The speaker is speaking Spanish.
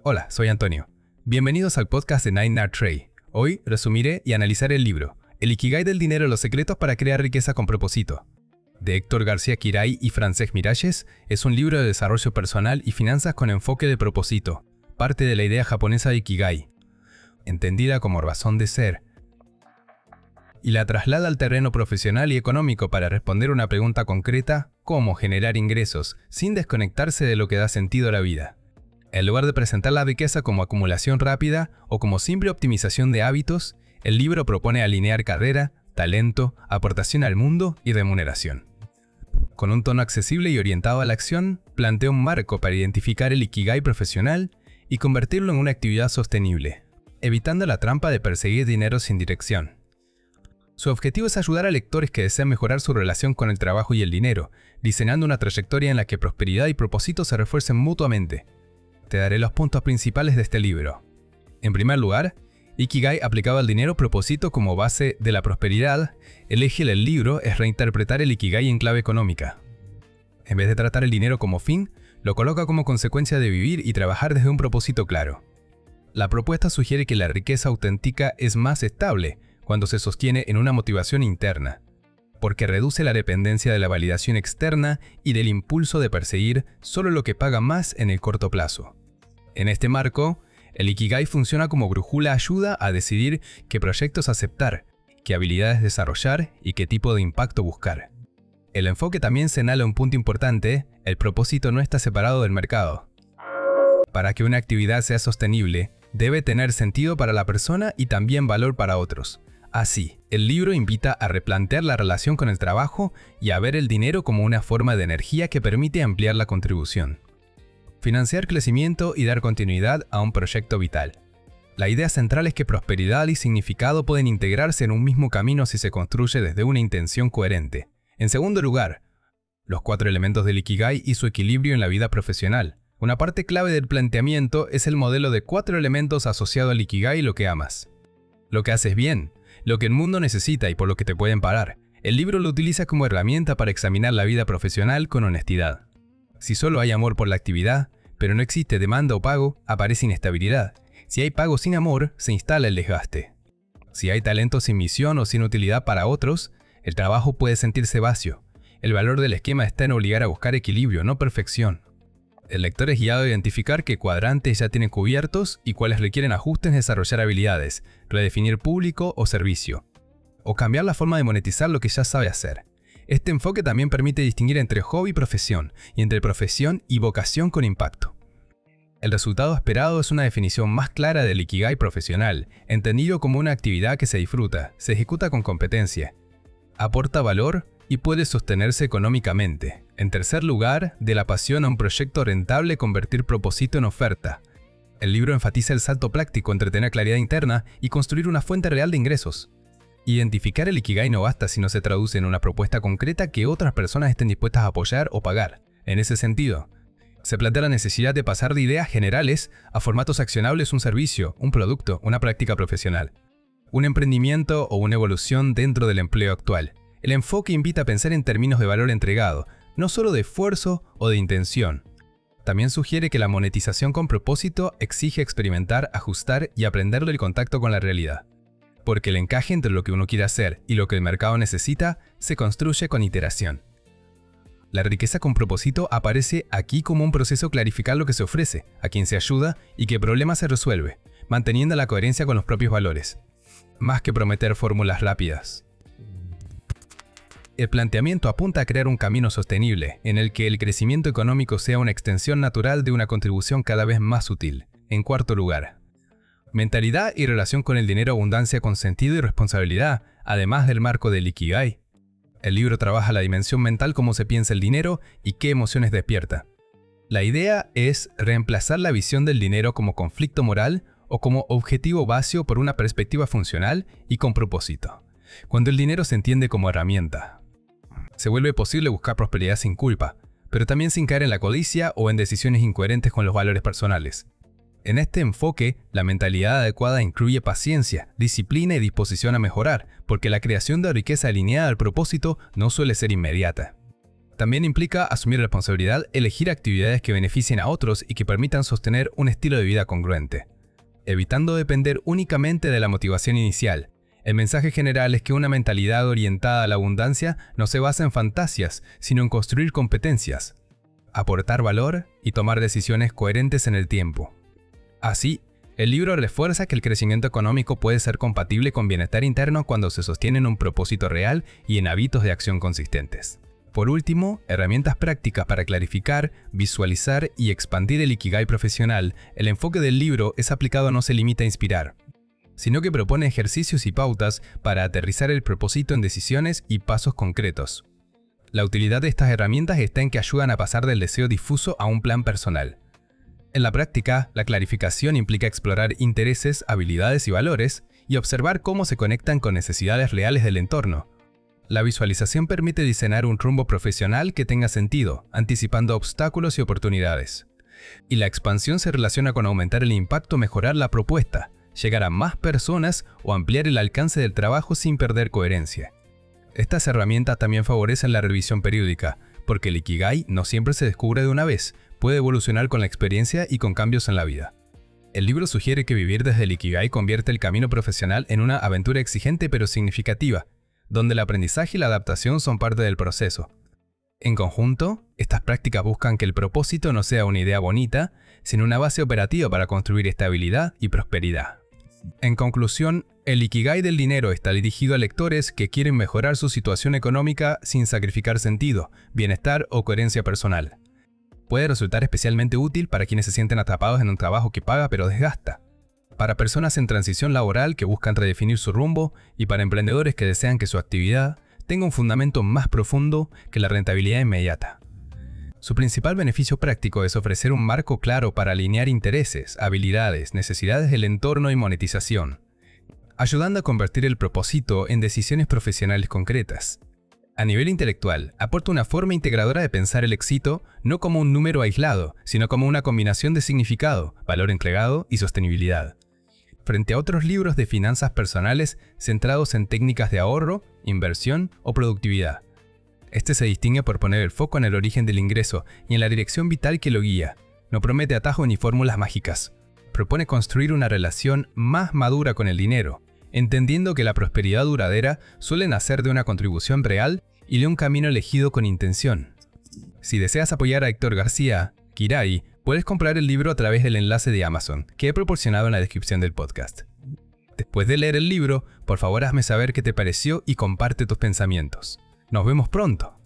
Hola, soy Antonio. Bienvenidos al podcast de Nine Nerd Trade. Hoy resumiré y analizaré el libro El Ikigai del dinero, los secretos para crear riqueza con propósito, de Héctor García Quiray y Francesc Miralles. Es un libro de desarrollo personal y finanzas con enfoque de propósito, parte de la idea japonesa de Ikigai, entendida como razón de ser, y la traslada al terreno profesional y económico para responder una pregunta concreta: ¿cómo generar ingresos sin desconectarse de lo que da sentido a la vida? En lugar de presentar la riqueza como acumulación rápida o como simple optimización de hábitos, el libro propone alinear carrera, talento, aportación al mundo y remuneración. Con un tono accesible y orientado a la acción, plantea un marco para identificar el Ikigai profesional y convertirlo en una actividad sostenible, evitando la trampa de perseguir dinero sin dirección. Su objetivo es ayudar a lectores que desean mejorar su relación con el trabajo y el dinero, diseñando una trayectoria en la que prosperidad y propósito se refuercen mutuamente. Te daré los puntos principales de este libro. En primer lugar, Ikigai aplicado al dinero, propósito como base de la prosperidad. El eje del libro es reinterpretar el Ikigai en clave económica. En vez de tratar el dinero como fin, lo coloca como consecuencia de vivir y trabajar desde un propósito claro. La propuesta sugiere que la riqueza auténtica es más estable cuando se sostiene en una motivación interna, porque reduce la dependencia de la validación externa y del impulso de perseguir solo lo que paga más en el corto plazo. En este marco, el Ikigai funciona como brújula, ayuda a decidir qué proyectos aceptar, qué habilidades desarrollar y qué tipo de impacto buscar. El enfoque también señala un punto importante: el propósito no está separado del mercado. Para que una actividad sea sostenible, debe tener sentido para la persona y también valor para otros. Así, el libro invita a replantear la relación con el trabajo y a ver el dinero como una forma de energía que permite ampliar la contribución, financiar crecimiento y dar continuidad a un proyecto vital. La idea central es que prosperidad y significado pueden integrarse en un mismo camino si se construye desde una intención coherente. En segundo lugar, los 4 elementos del Ikigai y su equilibrio en la vida profesional. Una parte clave del planteamiento es el modelo de 4 elementos asociado al Ikigai: lo que amas, lo que haces bien, lo que el mundo necesita y por lo que te pueden pagar. El libro lo utiliza como herramienta para examinar la vida profesional con honestidad. Si solo hay amor por la actividad, pero no existe demanda o pago, aparece inestabilidad. Si hay pago sin amor, se instala el desgaste. Si hay talento sin misión o sin utilidad para otros, el trabajo puede sentirse vacío. El valor del esquema está en obligar a buscar equilibrio, no perfección. El lector es guiado a identificar qué cuadrantes ya tienen cubiertos y cuáles requieren ajustes en desarrollar habilidades, redefinir público o servicio, o cambiar la forma de monetizar lo que ya sabe hacer. Este enfoque también permite distinguir entre hobby y profesión, y entre profesión y vocación con impacto. El resultado esperado es una definición más clara del Ikigai profesional, entendido como una actividad que se disfruta, se ejecuta con competencia, aporta valor y puede sostenerse económicamente. En tercer lugar, de la pasión a un proyecto rentable, convertir propósito en oferta. El libro enfatiza el salto práctico entre tener claridad interna y construir una fuente real de ingresos. Identificar el Ikigai no basta si no se traduce en una propuesta concreta que otras personas estén dispuestas a apoyar o pagar. En ese sentido, se plantea la necesidad de pasar de ideas generales a formatos accionables: un servicio, un producto, una práctica profesional, un emprendimiento o una evolución dentro del empleo actual. El enfoque invita a pensar en términos de valor entregado, no solo de esfuerzo o de intención. También sugiere que la monetización con propósito exige experimentar, ajustar y aprender del contacto con la realidad, porque el encaje entre lo que uno quiere hacer y lo que el mercado necesita se construye con iteración. La riqueza con propósito aparece aquí como un proceso: clarificar lo que se ofrece, a quién se ayuda y qué problema se resuelve, manteniendo la coherencia con los propios valores, más que prometer fórmulas rápidas. El planteamiento apunta a crear un camino sostenible, en el que el crecimiento económico sea una extensión natural de una contribución cada vez más útil. En cuarto lugar, mentalidad y relación con el dinero, abundancia con sentido y responsabilidad, además del marco del Ikigai. El libro trabaja la dimensión mental: cómo se piensa el dinero y qué emociones despierta. La idea es reemplazar la visión del dinero como conflicto moral o como objetivo vacío por una perspectiva funcional y con propósito. Cuando el dinero se entiende como herramienta, se vuelve posible buscar prosperidad sin culpa, pero también sin caer en la codicia o en decisiones incoherentes con los valores personales. En este enfoque, la mentalidad adecuada incluye paciencia, disciplina y disposición a mejorar, porque la creación de riqueza alineada al propósito no suele ser inmediata. También implica asumir responsabilidad, elegir actividades que beneficien a otros y que permitan sostener un estilo de vida congruente. Evitando depender únicamente de la motivación inicial. El mensaje general es que una mentalidad orientada a la abundancia no se basa en fantasias, sino en construir competencias, aportar valor y tomar decisiones coherentes en el tiempo. Así, el libro refuerza que el crecimiento económico puede ser compatible con bienestar interno cuando se sostiene en un propósito real y en hábitos de acción consistentes. Por último, herramientas prácticas para clarificar, visualizar y expandir el Ikigai profesional. El enfoque del libro es aplicado, no se limita a inspirar, sino que propone ejercicios y pautas para aterrizar el propósito en decisiones y pasos concretos. La utilidad de estas herramientas está en que ayudan a pasar del deseo difuso a un plan personal. En la práctica, la clarificación implica explorar intereses, habilidades y valores y observar cómo se conectan con necesidades reales del entorno. La visualización permite diseñar un rumbo profesional que tenga sentido, anticipando obstáculos y oportunidades. Y la expansión se relaciona con aumentar el impacto, mejorar la propuesta, llegar a más personas o ampliar el alcance del trabajo sin perder coherencia. Estas herramientas también favorecen la revisión periódica, porque el Ikigai no siempre se descubre de una vez, puede evolucionar con la experiencia y con cambios en la vida. El libro sugiere que vivir desde el Ikigai convierte el camino profesional en una aventura exigente pero significativa, donde el aprendizaje y la adaptación son parte del proceso. En conjunto, estas prácticas buscan que el propósito no sea una idea bonita, sino una base operativa para construir estabilidad y prosperidad. En conclusión, el Ikigai del dinero está dirigido a lectores que quieren mejorar su situación económica sin sacrificar sentido, bienestar o coherencia personal. Puede resultar especialmente útil para quienes se sienten atrapados en un trabajo que paga pero desgasta, para personas en transición laboral que buscan redefinir su rumbo y para emprendedores que desean que su actividad tenga un fundamento más profundo que la rentabilidad inmediata. Su principal beneficio práctico es ofrecer un marco claro para alinear intereses, habilidades, necesidades del entorno y monetización, ayudando a convertir el propósito en decisiones profesionales concretas. A nivel intelectual, aporta una forma integradora de pensar el éxito no como un número aislado, sino como una combinación de significado, valor entregado y sostenibilidad. Frente a otros libros de finanzas personales centrados en técnicas de ahorro, inversión o productividad. Este se distingue por poner el foco en el origen del ingreso y en la dirección vital que lo guía. No promete atajos ni fórmulas mágicas. Propone construir una relación más madura con el dinero, entendiendo que la prosperidad duradera suele nacer de una contribución real y de un camino elegido con intención. Si deseas apoyar a Héctor García Kirai, puedes comprar el libro a través del enlace de Amazon, que he proporcionado en la descripción del podcast. Después de leer el libro, por favor hazme saber qué te pareció y comparte tus pensamientos. ¡Nos vemos pronto!